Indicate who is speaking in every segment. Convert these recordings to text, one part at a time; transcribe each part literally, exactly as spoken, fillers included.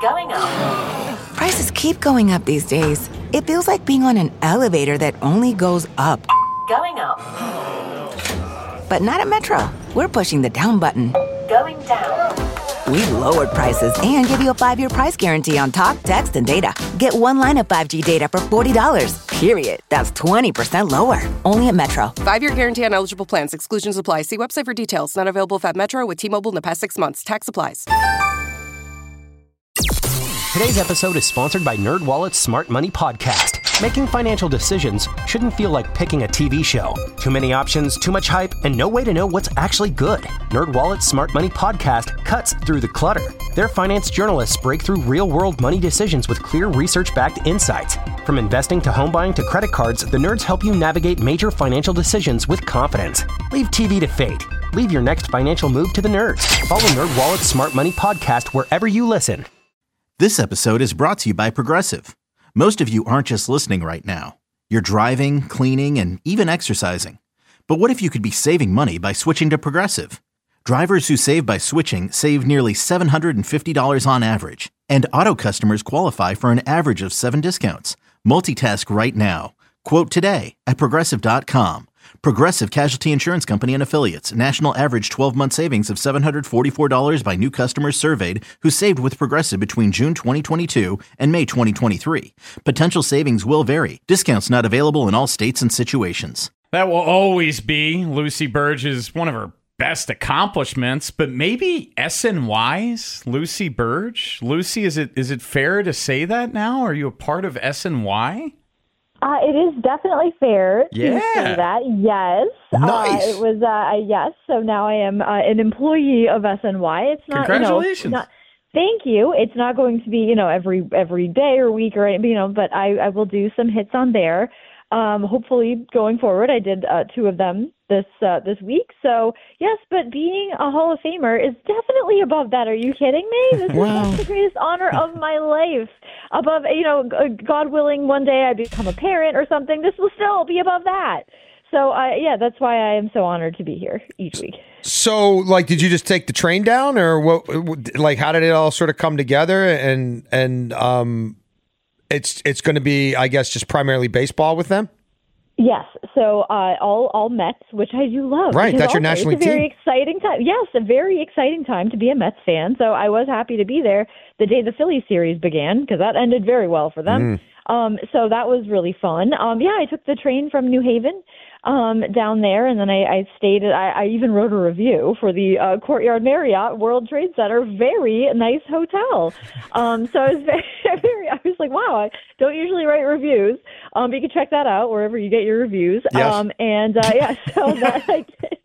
Speaker 1: Going up.
Speaker 2: Prices keep going up these days. It feels like being on an elevator that only goes up.
Speaker 1: Going up.
Speaker 2: But not at Metro. We're pushing the down button.
Speaker 1: Going down.
Speaker 2: We've lowered prices and give you a five-year price guarantee on talk, text, and data. Get one line of five G data for forty dollars. Period. That's twenty percent lower. Only at Metro.
Speaker 3: Five-year guarantee on eligible plans. Exclusions apply. See website for details. Not available at Metro with T-Mobile in the past six months. Tax applies.
Speaker 4: Today's episode is sponsored by NerdWallet's Smart Money Podcast. Making financial decisions shouldn't feel like picking a T V show. Too many options, too much hype, and no way to know what's actually good. NerdWallet's Smart Money Podcast cuts through the clutter. Their finance journalists break through real-world money decisions with clear research-backed insights. From investing to home buying to credit cards, the nerds help you navigate major financial decisions with confidence. Leave T V to fate. Leave your next financial move to the nerds. Follow NerdWallet's Smart Money Podcast wherever you listen.
Speaker 5: This episode is brought to you by Progressive. Most of you aren't just listening right now. You're driving, cleaning, and even exercising. But what if you could be saving money by switching to Progressive? Drivers who save by switching save nearly seven hundred fifty dollars on average. And auto customers qualify for an average of seven discounts. Multitask right now. Quote today at Progressive dot com. Progressive Casualty Insurance Company and Affiliates. National average twelve-month savings of seven hundred forty-four dollars by new customers surveyed who saved with Progressive between June twenty twenty-two and May twenty twenty-three. Potential savings will vary. Discounts not available in all states and situations.
Speaker 6: That will always be Lucy Burge's one of her best accomplishments, but maybe S N Y's Lucy Burge? Lucy, is it is it fair to say that now? Are you a part of S N Y?
Speaker 7: Uh, it is definitely fair to
Speaker 6: yeah.
Speaker 7: say that, yes.
Speaker 6: Nice.
Speaker 7: Uh, it was, uh, a yes, so now I am uh, an employee of S N Y. It's not,
Speaker 6: Congratulations.
Speaker 7: You know, not, thank you. It's not going to be, you know, every every day or week or, you know, but I, I will do some hits on there. Um, hopefully going forward, I did uh, two of them this uh, this week. So, yes, but being a Hall of Famer is definitely above that. Are you kidding me? This
Speaker 6: wow.
Speaker 7: is the greatest honor of my life. Above, you know, God willing, one day I become a parent or something. This will still be above that. So, uh, yeah, that's why I am so honored to be here each week.
Speaker 8: So, like, did you just take the train down, or what? Like, how did it all sort of come together? And and um, it's it's going to be, I guess, just primarily baseball with them.
Speaker 7: Yes, so uh, all all Mets, which I do love.
Speaker 8: Right, that's
Speaker 7: also,
Speaker 8: your national league
Speaker 7: It's a very
Speaker 8: team.
Speaker 7: exciting time. Yes, a very exciting time to be a Mets fan. So I was happy to be there the day the Phillies series began because that ended very well for them. Mm. Um, so that was really fun. Um, yeah, I took the train from New Haven um, down there, and then I, I stayed. At, I, I even wrote a review for the uh, Courtyard Marriott World Trade Center. Very nice hotel. Um, so I was very, very. I was like, wow, I don't usually write reviews. Um, but you can check that out wherever you get your reviews.
Speaker 8: Yes.
Speaker 7: Um, and uh, yeah, so that I did.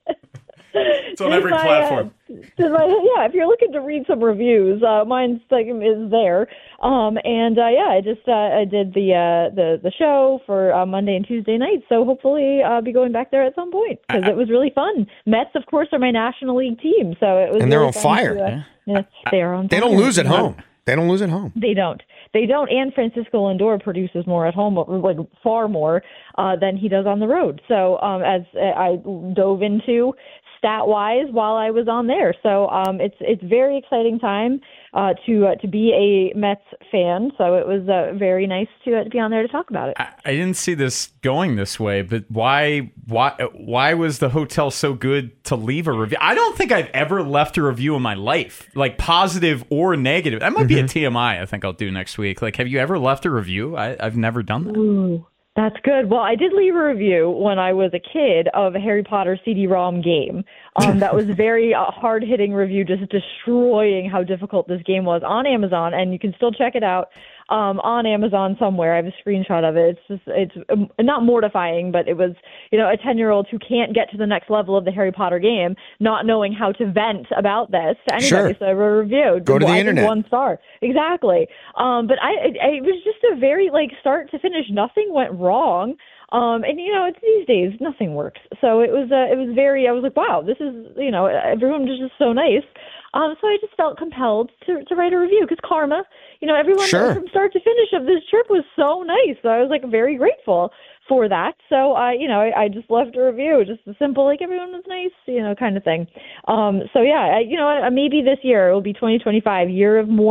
Speaker 6: It's on every
Speaker 7: my,
Speaker 6: platform.
Speaker 7: Uh, my, yeah, if you're looking to read some reviews, uh, mine's like, is there. Um, and uh, yeah, I just uh, I did the uh, the the show for uh, Monday and Tuesday nights. So hopefully I'll be going back there at some point because it was really fun. Mets, of course, are my National League team, so it was.
Speaker 8: And they're
Speaker 7: really
Speaker 8: on
Speaker 7: fun
Speaker 8: fire.
Speaker 7: To, uh, yeah, they are on.
Speaker 8: They
Speaker 7: fire.
Speaker 8: don't lose at home. They don't lose at home.
Speaker 7: They don't. They don't. And Francisco Lindor produces more at home, like far more uh, than he does on the road. So um, as I dove into stat-wise while I was on there, so um, it's it's very exciting time uh, to uh, to be a Mets fan. So it was uh, very nice to, uh, to be on there to talk about it.
Speaker 6: I, I didn't see this going this way, but why why why was the hotel so good to leave a review? I don't think I've ever left a review in my life, like positive or negative. That might be a T M I. I think I'll do next week. Like, have you ever left a review? I, I've never done that.
Speaker 7: Ooh. That's good. Well, I did leave a review when I was a kid of a Harry Potter C D ROM game. Um, that was a very uh, hard-hitting review, just destroying how difficult this game was on Amazon, and you can still check it out um, on Amazon somewhere. I have a screenshot of it. It's just, it's um, not mortifying, but it was, you know, a ten-year-old who can't get to the next level of the Harry Potter game, not knowing how to vent about this to anybody.
Speaker 8: Sure.
Speaker 7: So I wrote a review.
Speaker 8: Go to the
Speaker 7: I
Speaker 8: internet.
Speaker 7: One star. Exactly. Um, but I, it, it was just a very, like, start to finish, nothing went wrong. Um, and, you know, it's these days, nothing works. So it was, uh, it was very, I was like, wow, this is, you know, everyone was just so nice. Um, so I just felt compelled to, to write a review because karma, you know, everyone
Speaker 8: Sure.
Speaker 7: from start to finish of this trip was so nice. So I was like very grateful for that. So, uh, you know, I, I just left a review, just a simple, like everyone was nice, you know, kind of thing. Um, so yeah, I, you know, maybe this year it will be twenty twenty-five, year of more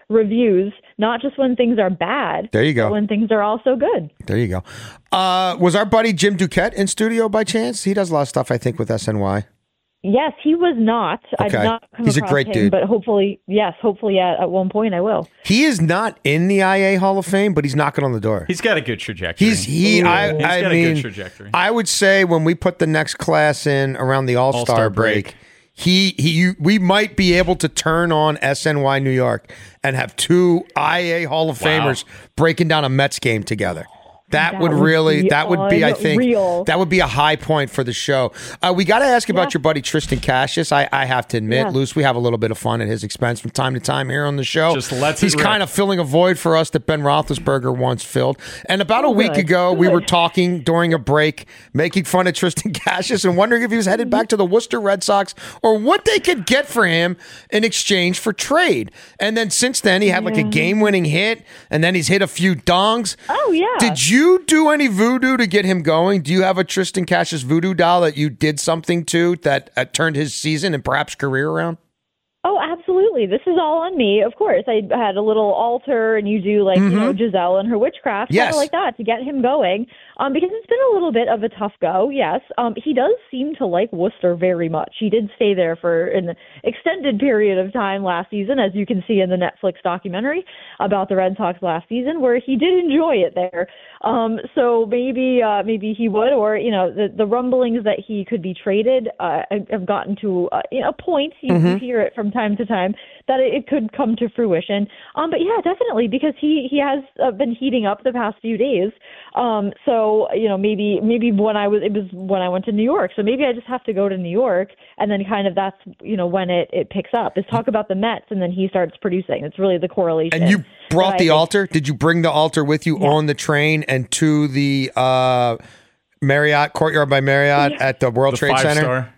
Speaker 7: reviews, not just when things are bad.
Speaker 8: There you go.
Speaker 7: But when things are also good.
Speaker 8: There you go. Uh, was our buddy Jim Duquette in studio by chance? He does a lot of stuff, I think, with S N Y.
Speaker 7: Yes, he was not. I
Speaker 8: Okay.
Speaker 7: did not come
Speaker 8: He's a
Speaker 7: across
Speaker 8: great
Speaker 7: him,
Speaker 8: dude.
Speaker 7: But hopefully, yes, hopefully at, at one point I will.
Speaker 8: He is not in the I A Hall of Fame, but he's knocking on the door.
Speaker 6: He's got a good trajectory.
Speaker 8: He's he. I,
Speaker 6: He's
Speaker 8: I
Speaker 6: got a
Speaker 8: mean,
Speaker 6: good trajectory.
Speaker 8: I would say when we put the next class in around the All Star
Speaker 6: All-Star
Speaker 8: break,
Speaker 6: break.
Speaker 8: he he. You, we might be able to turn on S N Y New York and have two I A Hall of
Speaker 6: Wow.
Speaker 8: Famers breaking down a Mets game together. That,
Speaker 7: That
Speaker 8: would
Speaker 7: would
Speaker 8: really,
Speaker 7: be
Speaker 8: that would be, I think,
Speaker 7: unreal.
Speaker 8: that would be a high point for the show. Uh, we got to ask about
Speaker 7: Yeah.
Speaker 8: your buddy Tristan Cassius. I, I have to admit,
Speaker 7: Yeah.
Speaker 8: Luce, we have a little bit of fun at his expense from time to time here on the show.
Speaker 6: Just lets it
Speaker 8: He's
Speaker 6: rip.
Speaker 8: kind of filling a void for us that Ben Roethlisberger once filled. And about a
Speaker 7: Oh,
Speaker 8: week
Speaker 7: good.
Speaker 8: ago, we were
Speaker 7: Good.
Speaker 8: talking during a break, making fun of Tristan Cassius and wondering if he was headed back to the Worcester Red Sox or what they could get for him in exchange for trade. And then since then, he had like a game-winning hit, and then he's hit a few dongs.
Speaker 7: Oh, yeah.
Speaker 8: Did you do any voodoo to get him going? Do you have a Tristan Cassius voodoo doll that you did something to that uh, turned his season and perhaps career around?
Speaker 7: Oh, absolutely. This is all on me. Of course, I had a little altar, and you do like you know Giselle and her witchcraft,
Speaker 8: Yes.
Speaker 7: kind of like that, to get him going. Um, because it's been a little bit of a tough go. Yes, um, he does seem to like Worcester very much. He did stay there for an extended period of time last season, as you can see in the Netflix documentary about the Red Sox last season, where he did enjoy it there. Um, so maybe uh, maybe he would, or you know, the the rumblings that he could be traded uh, have gotten to uh, you know, a point. You, you hear it from time to time that it, it could come to fruition. Um, but yeah, definitely, because he he has uh, been heating up the past few days. Um, so you know, maybe maybe when I was it was when I went to New York. So maybe I just have to go to New York, and then kind of that's you know when it it picks up. Is talk about the Mets, and then he starts producing. It's really the correlation.
Speaker 8: And you brought
Speaker 7: that I
Speaker 8: the
Speaker 7: think-
Speaker 8: altar? Did you bring the altar with you
Speaker 7: Yeah.
Speaker 8: on the train and to the uh, Marriott, Courtyard by Marriott at the World
Speaker 6: The
Speaker 8: Trade
Speaker 6: five
Speaker 8: Center?
Speaker 6: star.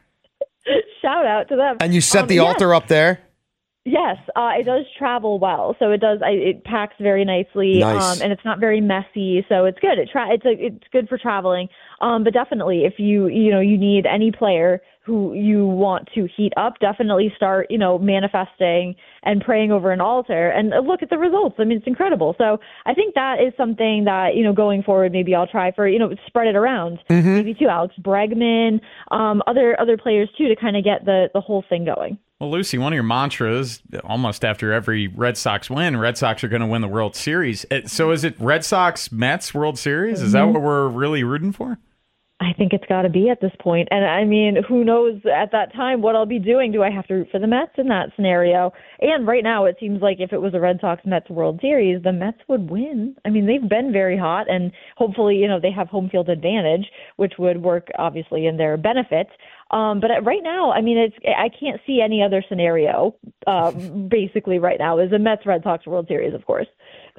Speaker 7: Shout out to them.
Speaker 8: And you set
Speaker 7: Um,
Speaker 8: the
Speaker 7: yes.
Speaker 8: altar up there?
Speaker 7: Yes, uh, it does travel well. So it does. I, it packs very nicely,
Speaker 8: Nice.
Speaker 7: um, and it's not very messy. So it's good. It tra- It's a, it's good for traveling. Um, but definitely, if you you know you need any player who you want to heat up, definitely start you know manifesting and praying over an altar, and look at the results. I mean, it's incredible. So I think that is something that you know going forward, maybe I'll try for you know spread it around, maybe too. Alex Bregman, um, other other players too, to kind of get the the whole thing going.
Speaker 6: Well, Lucy, one of your mantras, almost after every Red Sox win, Red Sox are going to win the World Series. Uh, So is it Red Sox Mets World Series? Is that what we're really rooting for?
Speaker 7: I think it's got to be at this point. And I mean, who knows at that time what I'll be doing? Do I have to root for the Mets in that scenario? And right now, it seems like if it was a Red Sox Mets World Series, the Mets would win. I mean, they've been very hot, and hopefully, you know, they have home field advantage, which would work obviously in their benefit. Um, but right now, I mean, it's I can't see any other scenario. Uh, basically, right now is a Mets Red Sox World Series, of course.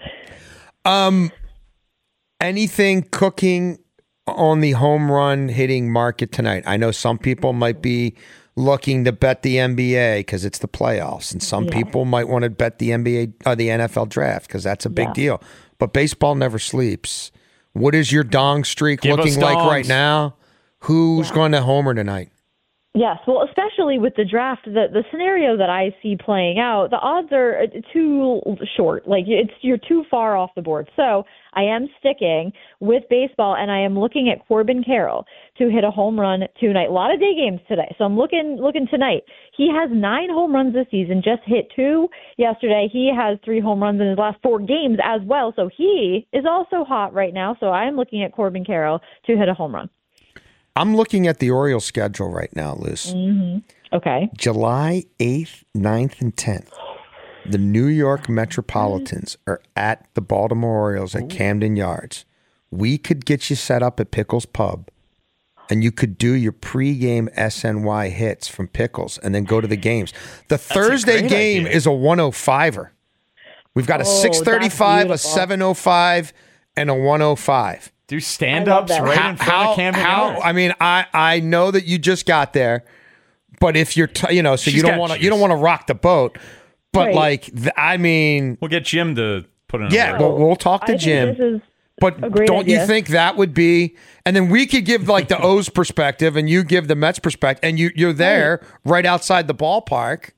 Speaker 8: Um, anything cooking on the home run hitting market tonight? I know some people might be looking to bet the N B A because it's the playoffs, and some
Speaker 7: Yeah.
Speaker 8: people might want to bet the N B A or the N F L draft because that's a big
Speaker 7: Yeah.
Speaker 8: deal. But baseball never sleeps. What is your dong streak
Speaker 6: Give
Speaker 8: looking
Speaker 6: us
Speaker 8: like
Speaker 6: dongs.
Speaker 8: right now? Who's going to homer tonight?
Speaker 7: Yes, well, especially with the draft, the the scenario that I see playing out, the odds are uh, too short. Like it's you're too far off the board. So I am sticking with baseball, and I am looking at Corbin Carroll to hit a home run tonight. A lot of day games today, so I'm looking looking tonight. He has nine home runs this season. Just hit two yesterday. He has three home runs in his last four games as well. So he is also hot right now. So I am looking at Corbin Carroll to hit a home run.
Speaker 8: I'm looking at the Orioles schedule right now, Liz.
Speaker 7: Okay.
Speaker 8: July eighth, ninth, and tenth. The New York Metropolitans are at the Baltimore Orioles at Camden Yards. We could get you set up at Pickles Pub, and you could do your pregame S N Y hits from Pickles and then go to the games. The Thursday
Speaker 6: great
Speaker 8: game
Speaker 6: idea.
Speaker 8: is a one oh five-er. We've got a
Speaker 7: Oh, that's
Speaker 8: six thirty-five, a
Speaker 7: beautiful.
Speaker 8: seven oh five, and a one oh five.
Speaker 6: Do stand-ups
Speaker 7: that.
Speaker 6: right
Speaker 8: How,
Speaker 6: in front
Speaker 8: how,
Speaker 6: of Camden
Speaker 8: how
Speaker 6: Yards.
Speaker 8: I mean, I, I know that you just got there, but if you're, t- you know, so
Speaker 6: She's
Speaker 8: you don't
Speaker 6: got
Speaker 8: want to,
Speaker 6: juice.
Speaker 8: you don't want to rock the boat, but
Speaker 7: Right.
Speaker 8: like, th- I mean,
Speaker 6: We'll get Jim to put in a
Speaker 8: yeah,
Speaker 6: word.
Speaker 8: well, we'll talk
Speaker 7: I
Speaker 8: to
Speaker 7: think
Speaker 8: Jim.
Speaker 7: this is
Speaker 8: But
Speaker 7: a great
Speaker 8: don't you
Speaker 7: idea.
Speaker 8: think that would be? And then we could give like the O's perspective, and you give the Mets perspective, and you you're there right outside the ballpark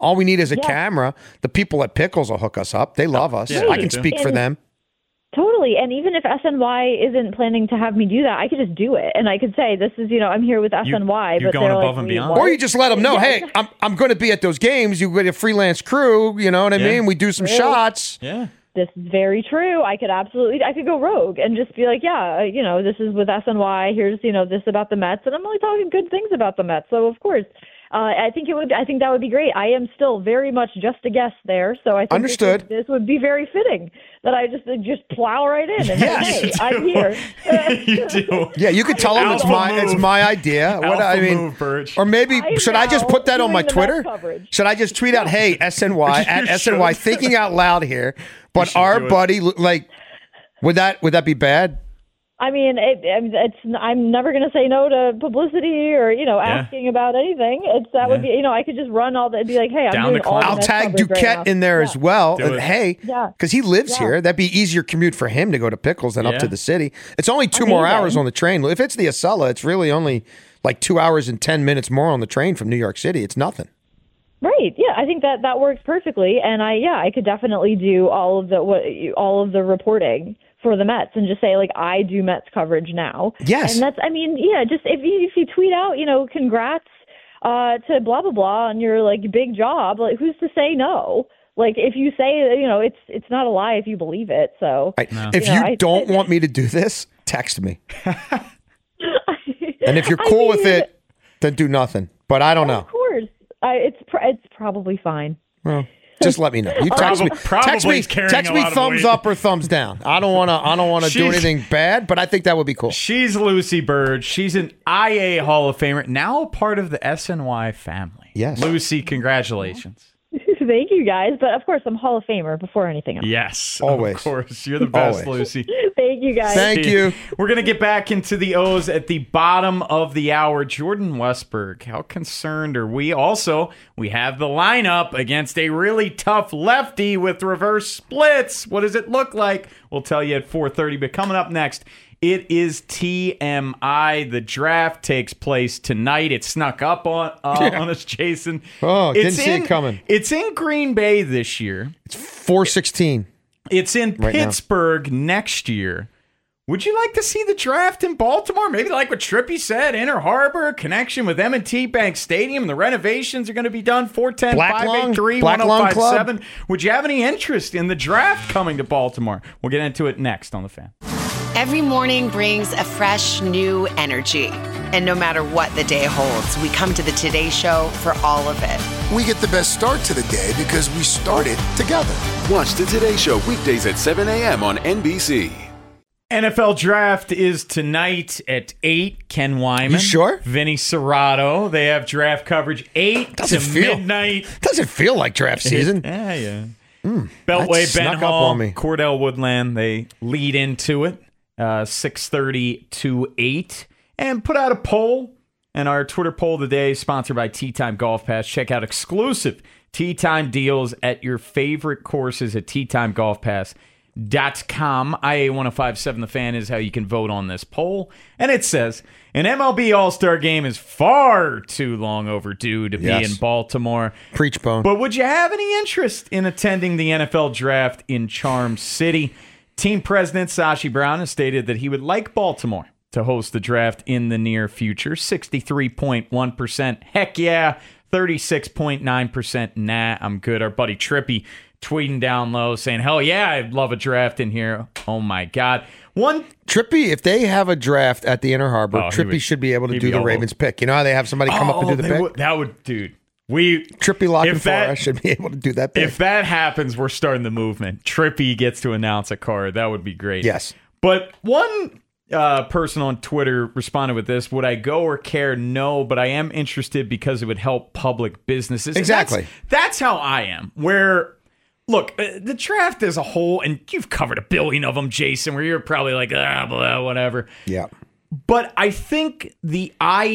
Speaker 8: All we need is a
Speaker 7: Yeah.
Speaker 8: camera. The people at Pickles will hook us up. They love us.
Speaker 6: Yeah,
Speaker 8: I
Speaker 6: they
Speaker 8: can
Speaker 6: do.
Speaker 8: speak for
Speaker 7: And-
Speaker 8: them.
Speaker 7: Totally. And even if S N Y isn't planning to have me do that, I could just do it. And I could say, this is, you know, I'm here with S N Y.
Speaker 6: you're
Speaker 7: but
Speaker 6: going
Speaker 7: they're
Speaker 6: above
Speaker 7: like,
Speaker 6: and
Speaker 7: "Wait,
Speaker 6: beyond."
Speaker 7: what?"
Speaker 8: Or you just let them know,
Speaker 7: Yeah.
Speaker 8: hey, I'm I'm going to be at those games. You get a freelance crew. You know what I
Speaker 6: Yeah.
Speaker 8: mean? We do some
Speaker 7: True.
Speaker 8: shots.
Speaker 6: Yeah.
Speaker 7: This is very true. I could absolutely, I could go rogue and just be like, yeah, uh, you know, this is with S N Y. Here's, you know, this about the Mets. And I'm only talking good things about the Mets. So, of course, uh, I think it would, I think that would be great. I am still very much just a guest there. So I think
Speaker 8: Understood.
Speaker 7: This, would, this would be very fitting that I just just plow right in and
Speaker 8: Yes,
Speaker 7: say,
Speaker 6: you
Speaker 7: hey, I'm here.
Speaker 6: you do.
Speaker 8: Yeah, you could tell them it's
Speaker 6: Alpha
Speaker 8: my
Speaker 6: move.
Speaker 8: it's my idea. What
Speaker 6: Alpha
Speaker 8: I mean,
Speaker 6: move, Birch.
Speaker 8: or maybe
Speaker 7: I
Speaker 8: should I just
Speaker 7: know,
Speaker 8: put that on
Speaker 7: doing
Speaker 8: my
Speaker 7: the Mets
Speaker 8: Twitter?
Speaker 7: coverage.
Speaker 8: Should I just tweet out, "Hey, S N Y at
Speaker 6: You
Speaker 8: S N Y,
Speaker 6: should.
Speaker 8: thinking out loud here," but
Speaker 6: should
Speaker 8: our
Speaker 6: do it.
Speaker 8: buddy like would that would that be bad?
Speaker 7: I mean, it, it's. I'm never going to say no to publicity or you know
Speaker 6: Yeah.
Speaker 7: asking about anything. It's that would be you know I could just run all that. Be like, hey, I'm
Speaker 6: Down
Speaker 7: doing
Speaker 6: the
Speaker 7: all the
Speaker 6: cloud.
Speaker 8: I'll
Speaker 7: Mets
Speaker 8: tag
Speaker 7: coverage right
Speaker 8: Duquette
Speaker 7: now.
Speaker 8: in there
Speaker 7: Yeah.
Speaker 8: as well.
Speaker 6: Do
Speaker 8: And
Speaker 6: it.
Speaker 8: hey,
Speaker 7: Yeah.
Speaker 8: because he lives
Speaker 7: Yeah.
Speaker 8: here, that'd be easier commute for him to go to Pickles than up
Speaker 6: Yeah.
Speaker 8: to the city. It's only two more
Speaker 7: Amazing.
Speaker 8: hours on the train. If it's the Acela, it's really only like two hours and ten minutes more on the train from New York City. It's nothing.
Speaker 7: Right. Yeah, I think that that works perfectly, and I yeah I could definitely do all of the what all of the reporting for the Mets and just say like I do Mets coverage now.
Speaker 8: Yes.
Speaker 7: And that's I mean yeah just if you if you tweet out you know congrats uh, to blah blah blah on your like big job, like who's to say no? Like if you say you know it's it's not a lie if you believe it. So
Speaker 8: I, If
Speaker 7: You
Speaker 8: you
Speaker 7: know, I-
Speaker 8: don't want me to do this, text me. And if you're
Speaker 7: I
Speaker 8: cool with
Speaker 7: mean,
Speaker 8: it, then do nothing. But I don't know.
Speaker 7: Of course, I, it's pr- it's probably fine.
Speaker 8: Well, just let me know. You text me.
Speaker 6: Probably
Speaker 8: Text me.
Speaker 6: is carrying
Speaker 8: Text
Speaker 6: a
Speaker 8: me
Speaker 6: lot of
Speaker 8: thumbs
Speaker 6: weight.
Speaker 8: up or thumbs down. I don't want to. I don't want to do
Speaker 6: She's-
Speaker 8: anything bad, but I think that would be cool.
Speaker 6: She's Lucy Bird. She's an I A Hall of Famer, now a part of the S N Y family.
Speaker 8: Yes.
Speaker 6: Lucy, congratulations.
Speaker 7: Thank you guys, but of course I'm Hall of Famer before anything else.
Speaker 6: Yes.
Speaker 8: Always.
Speaker 6: Of course. You're the best,
Speaker 8: Always.
Speaker 6: Lucy.
Speaker 7: Thank you guys.
Speaker 8: Thank you.
Speaker 6: We're going to get back into the O's at the bottom of the hour. Jordan Westberg, how concerned are we? Also, we have the lineup against a really tough lefty with reverse splits. What does it look like? We'll tell you at four thirty, but coming up next, it is T M I. The draft takes place tonight. It snuck up on uh,
Speaker 8: Yeah.
Speaker 6: on us, Jason.
Speaker 8: Oh, didn't
Speaker 6: It's
Speaker 8: see it
Speaker 6: in-
Speaker 8: coming.
Speaker 6: It's in Green Bay this year.
Speaker 8: four sixteen.
Speaker 6: It's in
Speaker 8: Right now.
Speaker 6: Pittsburgh next year. Would you like to see the draft in Baltimore? Maybe like what Trippy said, Inner Harbor, connection with M and T Bank Stadium. The renovations are going to be done. four one zero,
Speaker 8: Black
Speaker 6: five
Speaker 8: Lung-
Speaker 6: eight three,
Speaker 8: Black
Speaker 6: one oh
Speaker 8: Lung
Speaker 6: five seven.
Speaker 8: Club.
Speaker 6: Would you have any interest in the draft coming to Baltimore? We'll get into it next on The Fan.
Speaker 9: Every morning brings a fresh, new energy. And no matter what the day holds, we come to the Today Show for all of it.
Speaker 10: We get the best start to the day because we started together.
Speaker 11: Watch the Today Show weekdays at seven a.m. on N B C.
Speaker 6: N F L draft is tonight at eight. Ken Wyman.
Speaker 8: You sure?
Speaker 6: Vinny Serrato. They have draft coverage eight
Speaker 8: Doesn't
Speaker 6: to
Speaker 8: feel-
Speaker 6: midnight.
Speaker 8: Doesn't feel like draft season.
Speaker 6: Yeah, yeah.
Speaker 8: that
Speaker 6: Beltway,
Speaker 8: snuck
Speaker 6: Ben
Speaker 8: up
Speaker 6: Hall,
Speaker 8: on me.
Speaker 6: Cordell Woodland, they lead into it, uh, six thirty to eight, and put out a poll. And our Twitter poll today, sponsored by Tea Time Golf Pass. Check out exclusive Tea Time deals at your favorite courses at tea time golf pass dot com. I A ten fifty-seven The Fan is how you can vote on this poll. And it says, an M L B All-Star game is far too long overdue to
Speaker 8: Yes.
Speaker 6: be in Baltimore.
Speaker 8: Preach bone.
Speaker 6: But would you have any interest in attending the N F L draft in Charm City? Team president Sashi Brown has stated that he would like Baltimore to host the draft in the near future. sixty-three point one percent heck yeah, thirty-six point nine percent nah, I'm good. Our buddy Trippy tweeting down low saying, hell yeah, I'd love a draft in here. Oh my God. One
Speaker 8: Trippy, if they have a draft at the Inner Harbor,
Speaker 6: Oh, he
Speaker 8: Trippy
Speaker 6: would-
Speaker 8: should be able to
Speaker 6: he'd
Speaker 8: do
Speaker 6: be
Speaker 8: the
Speaker 6: all
Speaker 8: Ravens pick. You know how they have somebody come up and
Speaker 6: Oh,
Speaker 8: do the
Speaker 6: they
Speaker 8: pick?
Speaker 6: would- that would, dude. We
Speaker 8: Trippy Lock and
Speaker 6: if that-
Speaker 8: Forrest should be able to do that pick.
Speaker 6: If that happens, we're starting the movement. Trippy gets to announce a card. That would be great.
Speaker 8: Yes.
Speaker 6: But one uh, person on Twitter responded with this: would I go or care? No, but I am interested because it would help public businesses. And
Speaker 8: Exactly.
Speaker 6: That's, that's how I am. Where, look, uh, the draft as a whole, and you've covered a billion of them, Jason, where you're probably like, ah, blah, whatever.
Speaker 8: Yeah.
Speaker 6: But I think the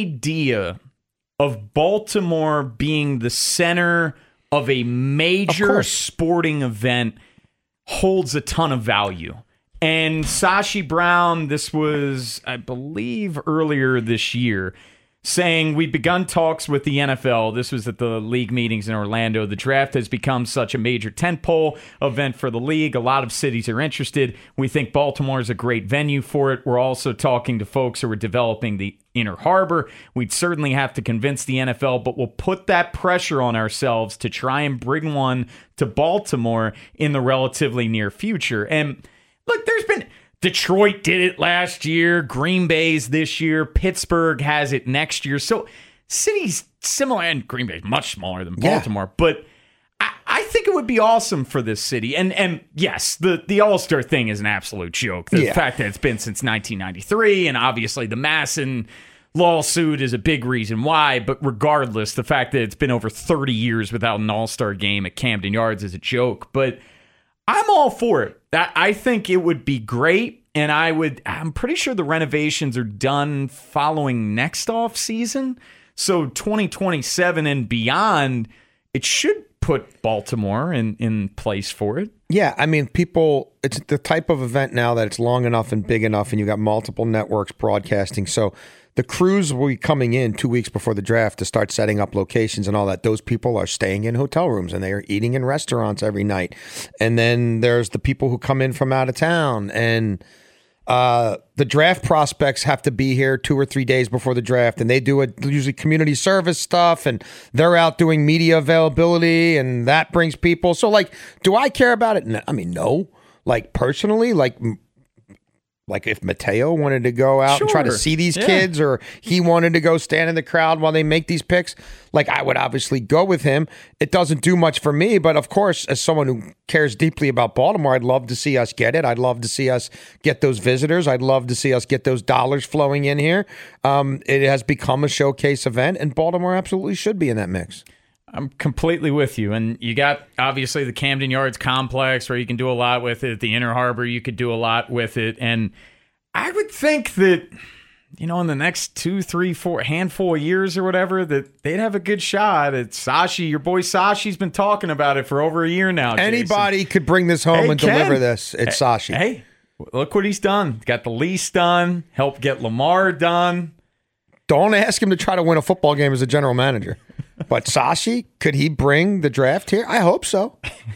Speaker 6: idea of Baltimore being the center of a major
Speaker 8: Of course.
Speaker 6: sporting event holds a ton of value. And Sashi Brown, this was, I believe, earlier this year, saying we've begun talks with the N F L. This was at the league meetings in Orlando. The draft has become such a major tentpole event for the league. A lot of cities are interested. We think Baltimore is a great venue for it. We're also talking to folks who are developing the Inner Harbor. We'd certainly have to convince the N F L, but we'll put that pressure on ourselves to try and bring one to Baltimore in the relatively near future. And look, there's been... Detroit did it last year. Green Bay's this year. Pittsburgh has it next year. So cities similar, and Green Bay's much smaller than Baltimore. Yeah. But I, I think it would be awesome for this city. And and yes, the, the All-Star thing is an absolute joke. The yeah. fact that it's been since nineteen ninety-three, and obviously the Masson lawsuit is a big reason why. But regardless, the fact that it's been over thirty years without an All-Star game at Camden Yards is a joke. But I'm all for it. I think it would be great, and I would. I'm pretty sure the renovations are done following next off season, so twenty twenty-seven and beyond, it should put Baltimore in, in place for it.
Speaker 8: Yeah, I mean, people. It's the type of event now that it's long enough and big enough, and you got multiple networks broadcasting. So the crews will be coming in two weeks before the draft to start setting up locations and all that. Those people are staying in hotel rooms and they are eating in restaurants every night. And then there's the people who come in from out of town. And uh, the draft prospects have to be here two or three days before the draft. And they do a, usually community service stuff. And they're out doing media availability. And that brings people. So, like, do I care about it? No, I mean, no. Like, personally, like... Like if Mateo wanted to go out sure. and try to see these yeah. kids, or he wanted to go stand in the crowd while they make these picks, like I would obviously go with him. It doesn't do much for me, but of course, as someone who cares deeply about Baltimore, I'd love to see us get it. I'd love to see us get those visitors. I'd love to see us get those dollars flowing in here. Um, it has become a showcase event, and Baltimore absolutely should be in that mix.
Speaker 6: I'm completely with you. And you got, obviously, the Camden Yards complex where you can do a lot with it. The Inner Harbor, you could do a lot with it. And I would think that, you know, in the next two, three, four, handful of years or whatever, that they'd have a good shot at Sashi. Your boy Sashi's been talking about it for over a year now, Jason.
Speaker 8: Anybody could bring this home hey, and Ken. deliver this. It's
Speaker 6: hey,
Speaker 8: Sashi.
Speaker 6: Hey, look what he's done. Got the lease done, helped get Lamar done.
Speaker 8: Don't ask him to try to win a football game as a general manager. But Sashi, could he bring the draft here? I hope so.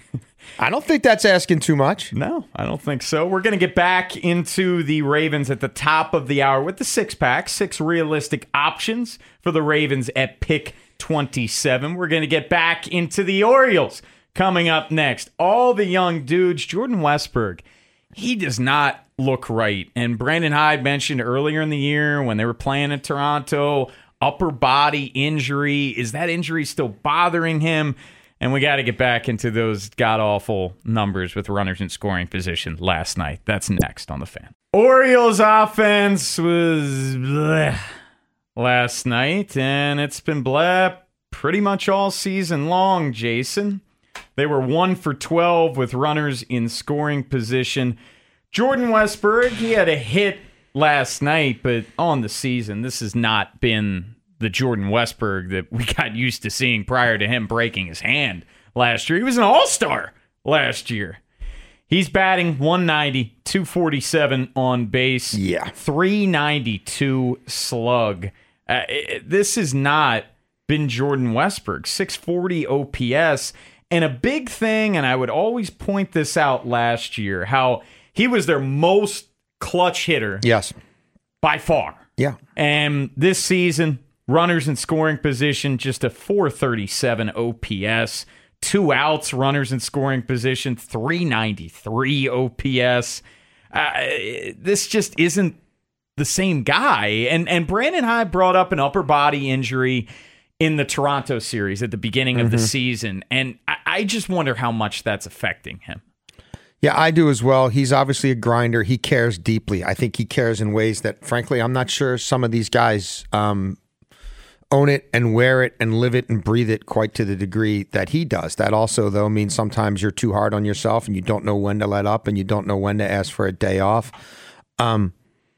Speaker 8: I don't think that's asking too much.
Speaker 6: No, I don't think so. We're going to get back into the Ravens at the top of the hour with the six-pack, six realistic options for the Ravens at pick twenty-seven. We're going to get back into the Orioles coming up next. All the young dudes. Jordan Westburg, he does not look right. And Brandon Hyde mentioned earlier in the year when they were playing in Toronto, upper body injury. Is that injury still bothering him? And we got to get back into those god-awful numbers with runners in scoring position last night. That's next on The Fan. Orioles offense was bleh last night, and it's been bleh pretty much all season long, Jason. They were one for twelve with runners in scoring position. Jordan Westburg, he had a hit last night, but on the season, this has not been the Jordan Westburg that we got used to seeing prior to him breaking his hand last year. He was an all-star last year. He's batting one ninety, two forty-seven on base,
Speaker 8: yeah,
Speaker 6: three ninety-two slug. Uh, it, this has not been Jordan Westburg. six forty O P S. And a big thing, and I would always point this out last year, how he was their most clutch hitter.
Speaker 8: Yes.
Speaker 6: By far.
Speaker 8: Yeah.
Speaker 6: And this season, runners in scoring position, just a four thirty-seven O P S. Two outs, runners in scoring position, three ninety-three O P S. Uh, this just isn't the same guy. And and Brandon Hyde brought up an upper body injury in the Toronto series at the beginning mm-hmm. of the season. And I, I just wonder how much that's affecting him.
Speaker 8: Yeah, I do as well. He's obviously a grinder. He cares deeply. I think he cares in ways that, frankly, I'm not sure some of these guys um, own it and wear it and live it and breathe it quite to the degree that he does. That also, though, means sometimes you're too hard on yourself and you don't know when to let up and you don't know when to ask for a day off. Um,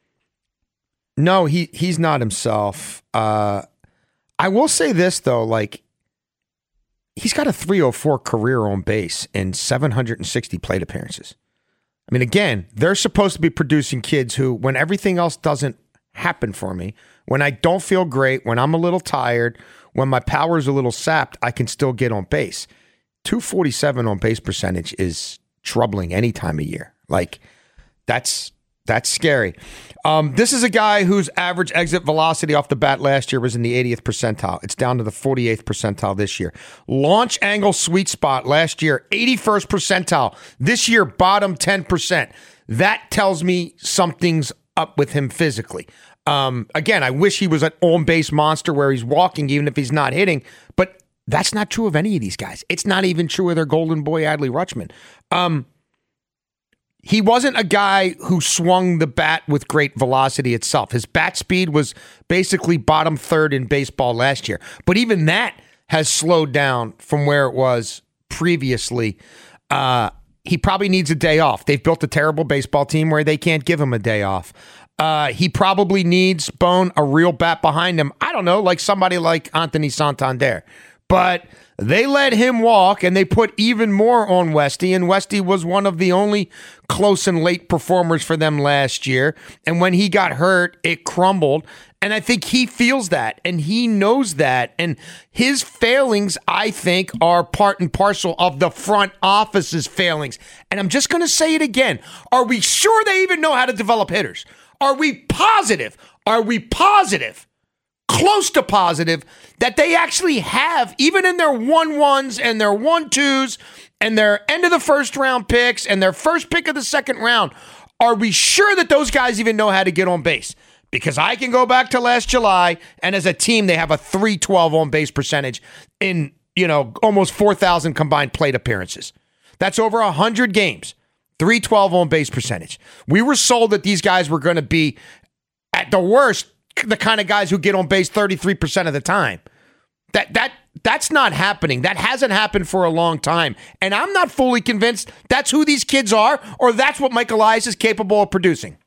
Speaker 8: no, he he's not himself. Uh, I will say this, though, like, he's got a three oh four career on base and seven hundred sixty plate appearances. I mean, again, they're supposed to be producing kids who, when everything else doesn't happen for me. When I don't feel great, when I'm a little tired, when my power's a little sapped, I can still get on base. two forty-seven on base percentage is troubling any time of year. Like, that's that's scary. Um, this is a guy whose average exit velocity off the bat last year was in the eightieth percentile. It's down to the forty-eighth percentile this year. Launch angle sweet spot last year, eighty-first percentile. This year, bottom ten percent. That tells me something's up with him physically. Um, again, I wish he was an on-base monster where he's walking even if he's not hitting, but that's not true of any of these guys. It's not even true of their golden boy, Adley Rutschman. Um, he wasn't a guy who swung the bat with great velocity itself. His bat speed was basically bottom third in baseball last year, but even that has slowed down from where it was previously. Uh, he probably needs a day off. They've built a terrible baseball team where they can't give him a day off. Uh, he probably needs, Bone, a real bat behind him. I don't know, like somebody like Anthony Santander. But they let him walk, and they put even more on Westy, and Westy was one of the only close and late performers for them last year. And when he got hurt, it crumbled. And I think he feels that, and he knows that. And his failings, I think, are part and parcel of the front office's failings. And I'm just going to say it again. Are we sure they even know how to develop hitters? Are we positive? Are we positive? Close to positive that they actually have, even in their one-ones and their one-twos and their end of the first round picks and their first pick of the second round, are we sure that those guys even know how to get on base? Because I can go back to last July, and as a team, they have a three twelve on base percentage in, you know, almost four thousand combined plate appearances. That's over one hundred games. three twelve on base percentage. We were sold that these guys were going to be, at the worst, the kind of guys who get on base thirty-three percent of the time. That that that's not happening. That hasn't happened for a long time. And I'm not fully convinced that's who these kids are, or that's what Mike Elias is capable of producing.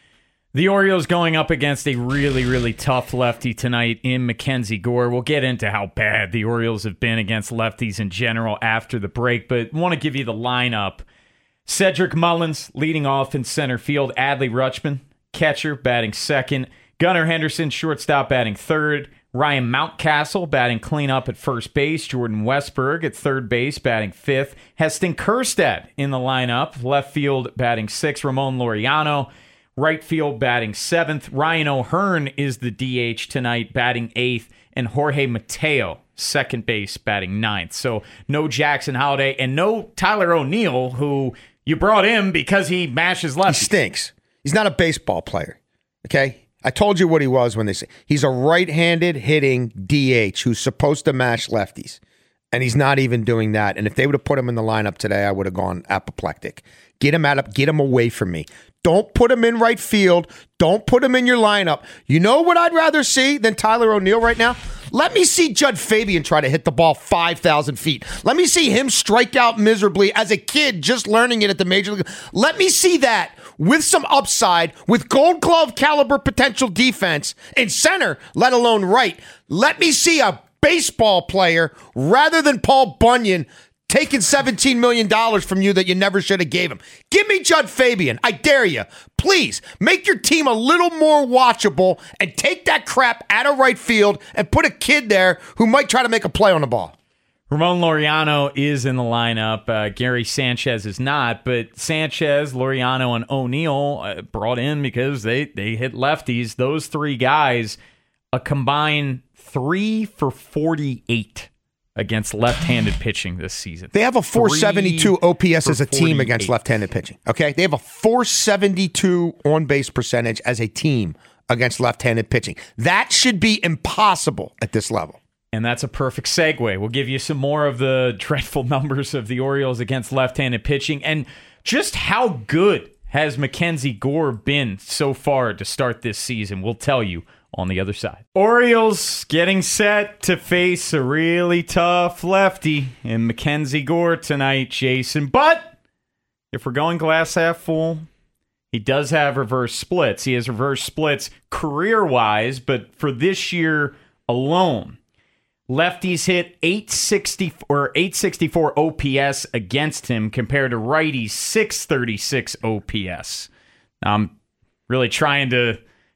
Speaker 6: The Orioles going up against a really, really tough lefty tonight in Mackenzie Gore. We'll get into how bad the Orioles have been against lefties in general after the break, but want to give you the lineup. Cedric Mullins leading off in center field. Adley Rutschman, catcher, batting second. Gunnar Henderson, shortstop, batting third. Ryan Mountcastle batting cleanup at first base. Jordan Westberg at third base, batting fifth. Heston Kjerstad in the lineup. Left field batting sixth. Ramon Laureano. Right field batting seventh. Ryan O'Hearn is the D H tonight, batting eighth. And Jorge Mateo, second base, batting ninth. So no Jackson Holliday and no Tyler O'Neill, who you brought in because he mashes lefties.
Speaker 8: He stinks. He's not a baseball player, okay? I told you what he was when they say he's a right-handed hitting D H who's supposed to mash lefties, and he's not even doing that. And if they would have put him in the lineup today, I would have gone apoplectic. Get him out of, get him away from me. Don't put him in right field. Don't put him in your lineup. You know what I'd rather see than Tyler O'Neill right now? Let me see Judd Fabian try to hit the ball five thousand feet. Let me see him strike out miserably as a kid just learning it at the major league. Let me see that with some upside, with gold glove caliber potential defense in center, let alone right. Let me see a baseball player rather than Paul Bunyan taking seventeen million dollars from you that you never should have gave him. Give me Judd Fabian. I dare you. Please, make your team a little more watchable and take that crap out of right field and put a kid there who might try to make a play on the ball.
Speaker 6: Ramon Laureano is in the lineup. Uh, Gary Sanchez is not, but Sanchez, Laureano, and O'Neill uh, brought in because they, they hit lefties. Those three guys, a combined three for forty-eight against left-handed pitching this season.
Speaker 8: They have a four seventy-two O P S as a team against left-handed pitching. Okay, they have a four seventy-two on-base percentage as a team against left-handed pitching. That should be impossible at this level.
Speaker 6: And that's a perfect segue. We'll give you some more of the dreadful numbers of the Orioles against left-handed pitching and just how good has Mackenzie Gore been so far to start this season. We'll tell you on the other side. Orioles getting set to face a really tough lefty in Mackenzie Gore tonight, Jason. But if we're going glass half full, he does have reverse splits. He has reverse splits career-wise, but for this year alone, lefties hit eight sixty or eight sixty-four O P S against him compared to righties six thirty-six O P S. I'm really trying to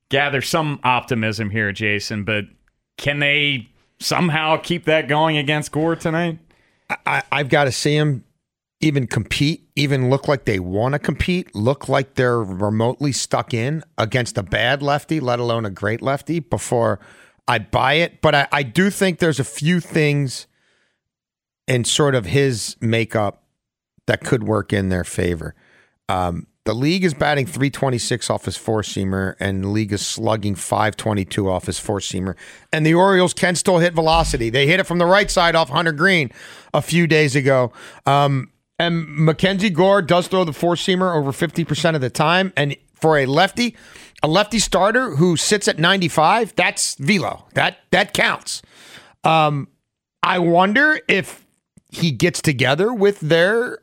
Speaker 6: gather some optimism here, Jason, but can they somehow keep that going against Gore tonight?
Speaker 8: I, I've got to see him even compete, even look like they want to compete, look like they're remotely stuck in against a bad lefty, let alone a great lefty, before I buy it. But I, I do think there's a few things in sort of his makeup that could work in their favor. Um, the league is batting three twenty-six off his four-seamer, and the league is slugging five twenty-two off his four-seamer. And the Orioles can still hit velocity. They hit it from the right side off Hunter Green a few days ago. Um, and Mackenzie Gore does throw the four-seamer over fifty percent of the time. And for a lefty, a lefty starter who sits at ninety-five, that's velo. That, that counts. Um, I wonder if he gets together with their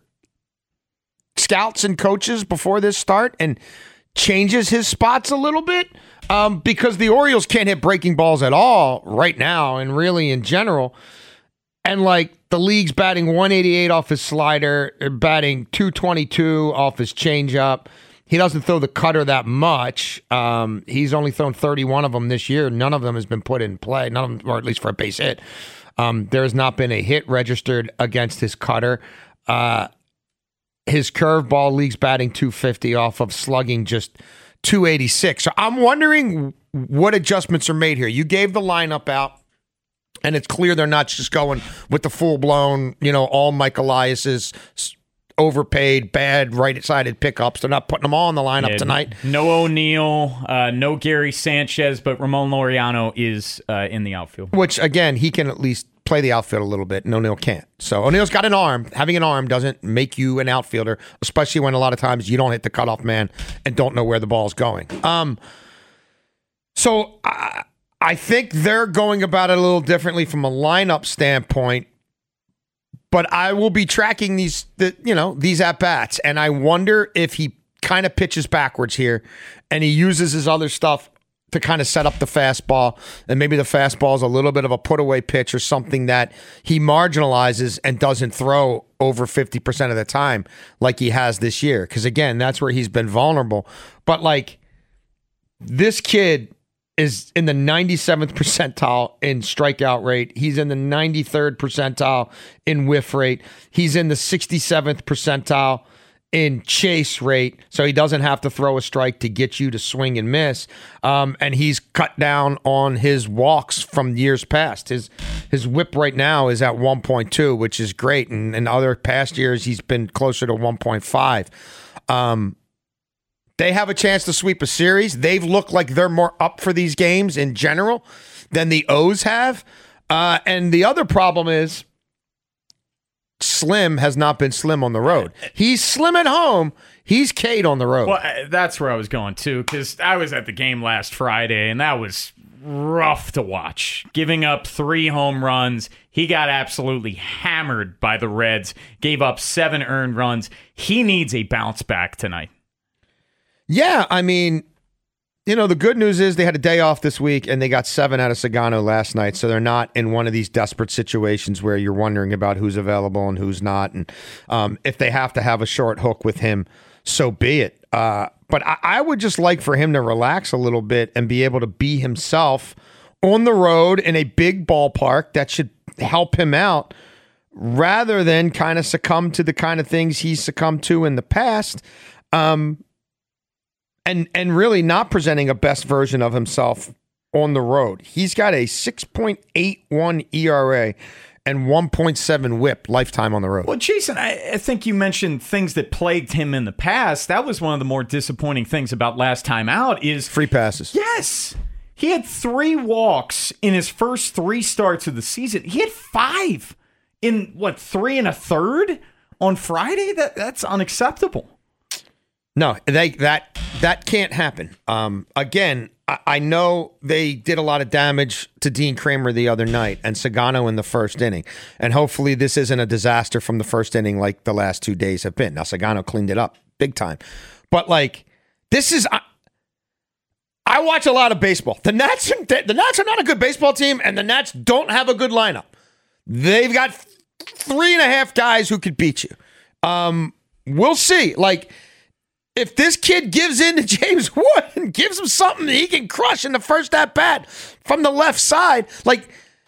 Speaker 8: scouts and coaches before this start and changes his spots a little bit, um, because the Orioles can't hit breaking balls at all right now and really in general. And like the league's batting one eighty-eight off his slider, batting two twenty-two off his changeup. He doesn't throw the cutter that much. Um, he's only thrown thirty-one of them this year. None of them has been put in play, none of them, or at least for a base hit. Um, there has not been a hit registered against his cutter. Uh, His curveball league's batting two fifty off of slugging just two eighty-six. So I'm wondering what adjustments are made here. You gave the lineup out, and it's clear they're not just going with the full-blown, you know, all Mike Elias's overpaid, bad, right-sided pickups. They're not putting them all in the lineup
Speaker 6: Yeah,
Speaker 8: tonight.
Speaker 6: No O'Neill, uh, no Gary Sanchez, but Ramon Laureano is uh, in the outfield.
Speaker 8: Which, again, he can at least play the outfield a little bit, and O'Neill can't. So O'Neill's got an arm. Having an arm doesn't make you an outfielder, especially when a lot of times you don't hit the cutoff man and don't know where the ball's going. Um, so I, I think they're going about it a little differently from a lineup standpoint, but I will be tracking these, the, you know, these at-bats, and I wonder if he kind of pitches backwards here and he uses his other stuff to kind of set up the fastball, and maybe the fastball is a little bit of a put-away pitch or something that he marginalizes and doesn't throw over fifty percent of the time like he has this year. Because, again, that's where he's been vulnerable. But, like, this kid is in the ninety-seventh percentile in strikeout rate. He's in the ninety-third percentile in whiff rate. He's in the sixty-seventh percentile in chase rate, so he doesn't have to throw a strike to get you to swing and miss. Um, and he's cut down on his walks from years past. His his whip right now is at one point two, which is great. And in other past years, he's been closer to one point five. Um, they have a chance to sweep a series. They've looked like they're more up for these games in general than the O's have. Uh, and the other problem is Slim has not been Slim on the road. He's Slim at home. He's Cade on the road.
Speaker 6: Well, that's where I was going, too, because I was at the game last Friday, and that was rough to watch. Giving up three home runs. He got absolutely hammered by the Reds. Gave up seven earned runs. He needs a bounce back tonight.
Speaker 8: Yeah, I mean, you know, the good news is they had a day off this week and they got seven out of Sagano last night, so they're not in one of these desperate situations where you're wondering about who's available and who's not. And um, if they have to have a short hook with him, so be it. Uh, but I, I would just like for him to relax a little bit and be able to be himself on the road in a big ballpark that should help him out, rather than kind of succumb to the kind of things he's succumbed to in the past. Um, And and really not presenting a best version of himself on the road. He's got a six point eight one E R A and one point seven whip lifetime on the road.
Speaker 6: Well, Jason, I, I think you mentioned things that plagued him in the past. That was one of the more disappointing things about last time out is...
Speaker 8: free passes.
Speaker 6: Yes. He had three walks in his first three starts of the season. He had five in, what, three and a third on Friday? That That's unacceptable.
Speaker 8: No, they that that can't happen. Um, again, I, I know they did a lot of damage to Dean Kramer the other night and Sagano in the first inning. And hopefully this isn't a disaster from the first inning like the last two days have been. Now, Sagano cleaned it up big time. But, like, this is... I, I watch a lot of baseball. The Nats, the Nats are not a good baseball team, and the Nats don't have a good lineup. They've got three and a half guys who could beat you. Um, we'll see. Like... if this kid gives in to James Wood and gives him something he can crush in the first at bat from the left side, like,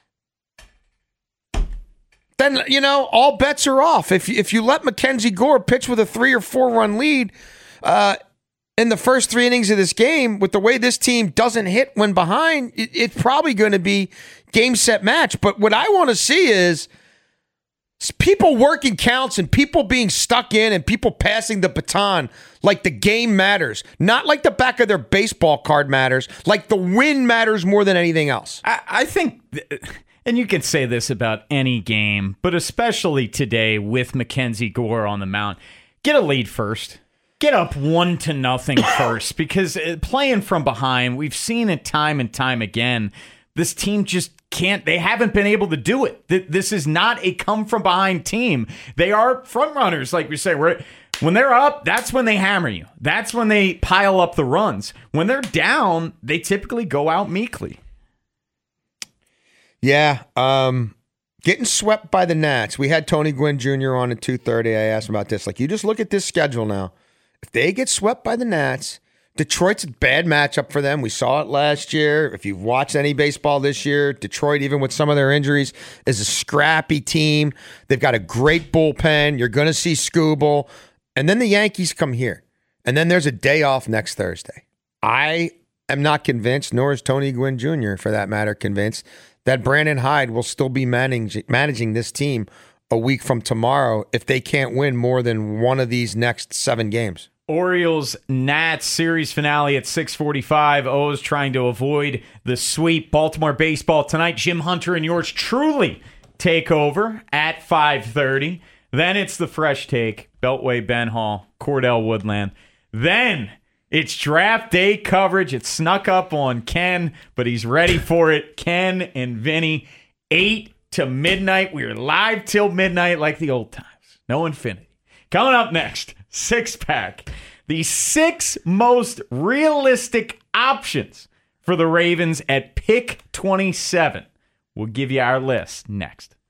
Speaker 8: then, you know, all bets are off. If, if you let Mackenzie Gore pitch with a three or four run lead uh, in the first three innings of this game, with the way this team doesn't hit when behind, it, it's probably going to be game, set, match. But what I want to see is people working counts and people being stuck in and people passing the baton like the game matters. Not like the back of their baseball card matters. Like the win matters more than anything else.
Speaker 6: I, I think... Th- And you can say this about any game, but especially today with Mackenzie Gore on the mound. Get a lead first. Get up one to nothing first, because playing from behind, we've seen it time and time again. This team just can't, they haven't been able to do it. This is not a come from behind team. They are front runners, like we say. We're, when they're up, that's when they hammer you. That's when they pile up the runs. When they're down, they typically go out meekly.
Speaker 8: Yeah, um, getting swept by the Nats. We had Tony Gwynn Junior on at two thirty. I asked him about this. Like, you just look at this schedule now. If they get swept by the Nats, Detroit's a bad matchup for them. We saw it last year. If you've watched any baseball this year, Detroit, even with some of their injuries, is a scrappy team. They've got a great bullpen. You're going to see Skubal. And then the Yankees come here. And then there's a day off next Thursday. I am not convinced, nor is Tony Gwynn Junior, for that matter, convinced that Brandon Hyde will still be managing managing this team a week from tomorrow if they can't win more than one of these next seven games.
Speaker 6: Orioles Nats series finale at six forty-five. O's trying to avoid the sweep. Baltimore baseball tonight. Jim Hunter and yours truly take over at five thirty. Then it's the Fresh Take. Beltway, Ben Hall, Cordell Woodland. Then it's draft day coverage. It snuck up on Ken, but he's ready for it. Ken and Vinny, eight to midnight. We are live till midnight like the old times. No infinity. Coming up next, Six Pack. The six most realistic options for the Ravens at pick twenty-seven. We'll give you our list next.